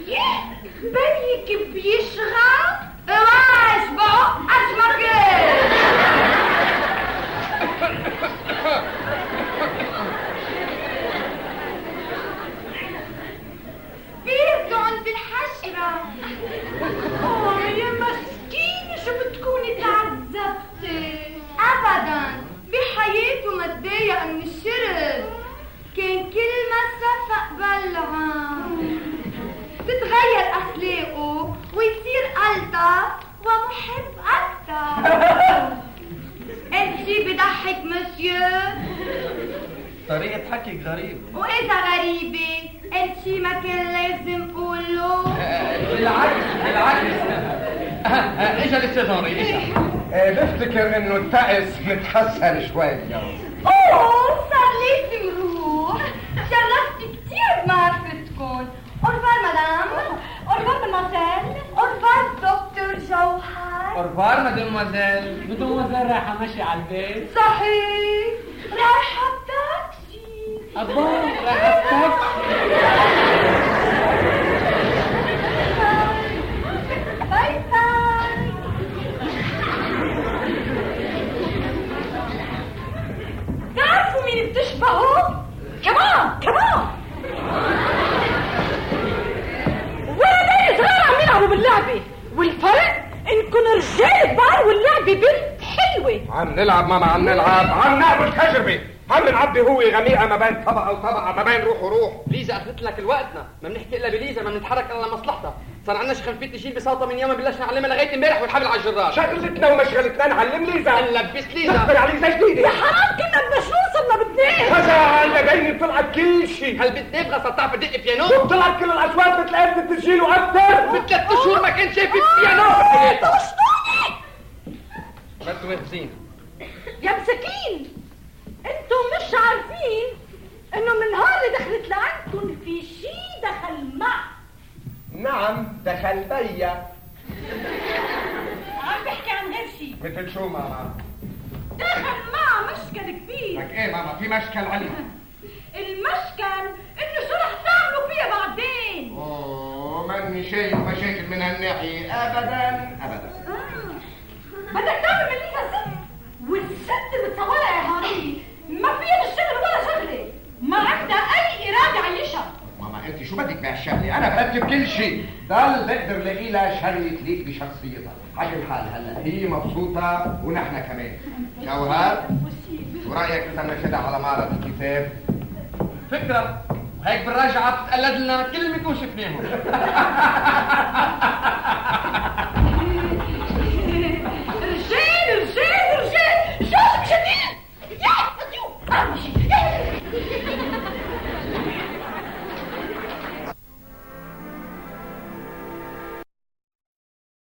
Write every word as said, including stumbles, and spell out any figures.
بيك بيشغل واش بعق أجمك بيردون بالحشرة. أوه يا مسكينة شو بتكوني تعذبتي. أبدا بحياته متضايق من الشرب، كان كل ما صفق بلها تتغير أخلاقه ويصير ألطف ومحب أكثر. انت شي بضحك مسيو؟ طريقة حكيك غريبة. وإذا غريبة انت شي ما كان لازم قوله؟ بالعكس بالعكس. اجا الاستاذ اجا. بفتكر انه التعس متحسن شوي. اوه صار لازم روح. شرفتي كتير بمعرفتكم. أورفار مدام، أورفار مدموزيل، أورفار دكتور جوهر. أورفار مدموزيل. مدموزيل رايحة ماشية على البيت. صحيح رايحة بتاكسي. أبا رايحة بتاكسي. باي باي. تعرفوا مين بتشبهوا؟ كمان كمان ولدين صغار عم يلعبوا باللعبة، والفرق انكم رجال كبار واللعبة بنت حلوة. عم نلعب ماما عم نلعب عم نعمل تجربة، عم نعبي هو غميقة ما بين طبقة وطبقة، ما بين روح وروح. ليزا قفلت لك الوقتنا، ما بنحكي الا بليزا، ما بنتحرك الا لمصلحتها. صار عندنا شي خلفية تشيل بساطة من يوم بلشنا نعلمها لغاية امبارح والحبل على الجرار. شغلتنا ومشغلتنا نعلم ليزا. نلبس ليزا. نخبر على ليزا جديدة. يا حرام كنا بدنا شو وصلنا بتنين. هذا لبيني طلعت كل شيء. هل بتنبغى صار تعرف تدق بيانو؟ وطلعت كل الاصوات مثل آلة التسجيل واكثر. بثلاث شهور ما كنت شايف البيانو بحياتك. وشطوني بس وحزين يا مسكين. انتم مش عارفين انه من النهار اللي دخلت لعندكم في شي دخل مع. نعم دخل بيا. عم بحكي عن غير شي. مثل شو ماما؟ دخل مع مشكل كبير. لك ايه ماما في مشكل عليها؟ المشكل انه شو رح تعملوا فيها بعدين. اوه ماني شايف مشاكل من هالناحية ابدا ابدا. آه. بدك تعمل من ليها ست، والست اللي بتصورها يا هاري ما فيها تشتغل ولا شغله، ما عندها اي اراده عيشها. ماما انت شو بدك بهالشغله؟ انا برتب كل شيء، ضل بقدر لاقي لها شغله تليق بشخصيتها. على الحال هلا هي مبسوطه ونحن كمان. جوهر شو رايك اذا ناخذها على معرض الكتاب؟ فكرة، وهيك بالرجعة بتقلد لنا كل اللي بنكون شفناهم.